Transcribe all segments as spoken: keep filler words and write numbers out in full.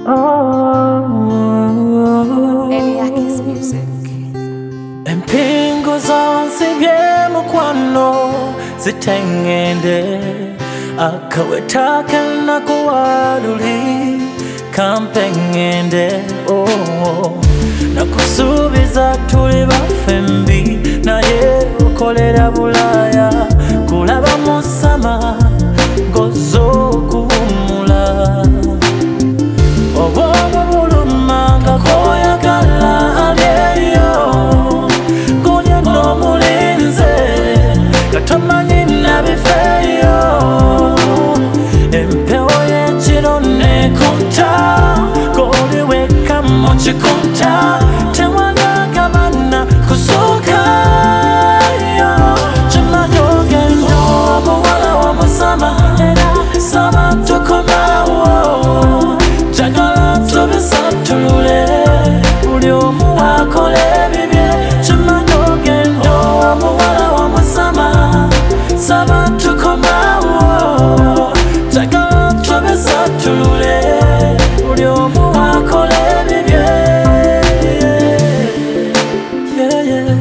Eliakis Music. Empingo zonse by'emukwano zitengende akawetake nakuwaduli kampengende oh. Nakusuubiza tuli baffembi naye okolera Bulaya kulaba musama ng'oz'okuwummula obwongo buluma nga koyagala alyeyo ng'olya n'omulinze nga tomanyi nabifeeyo empewo y'ekiro nekunta ng'oli wekka mu kikunta tewanagabana kusookayo kimanyi ogenda omuwala w'omusama era saba tukomawo njagala tubisatulule buli omu akola ebibye kimanyi ogenda omuwala w'omusama saba tukomawo njagala tubisatulule buli omu akola ebibye yeah, yeah.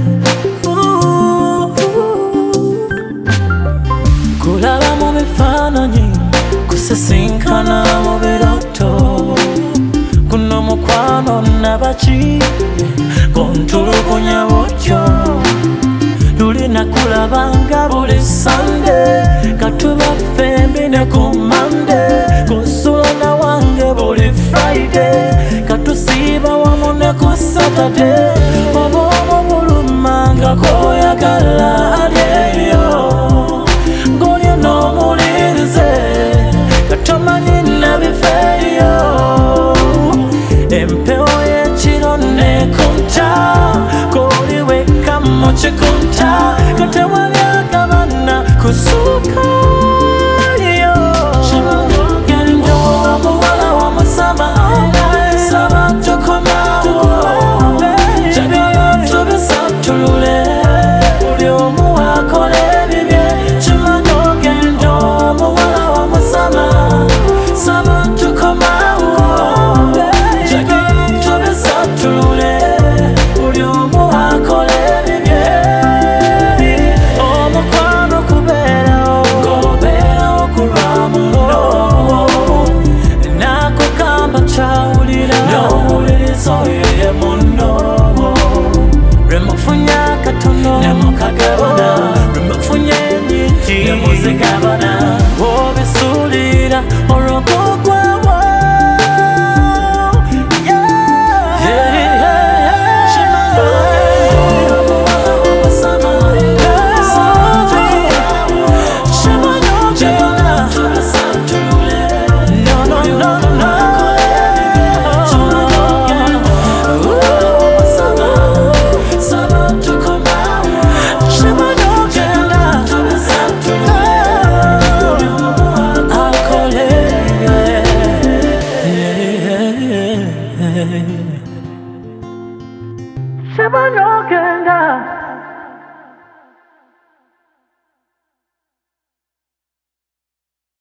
Kulaba mu bifaananyi kusisinkana mu birooto guno mukwano nabaki gontulugunya butyo luli nakulabanga buli Sande katuba fembi ne ku Mande kusula na wange buli Friday katusiiba wamu ne ku Saturday obwongo buluma nga koyagala alyeyo ng'olya n'omulinze nga tomanyi nabifeeyo empewo y'ekiro nekunta ng'oli wekka mu kikunta nga tewalyagabana kusookayo genda omuwala w'omusama saba tukomawo njagala tubisatulule buli omu akola ebibye kimanyi ogenda omuwala w'omusama saba tukomawo njagala tubisatulule buli omu akola ebibye omukwano kubeerawo ng'obeerawo ku lwamuno nakugamba kyawulira n'owuliriza oyo ye munno lwe mufunye akatono ne mukagabana lwe mufunye ennyingi ne muzigabana obisuulira olw'okugwawo Seven, no,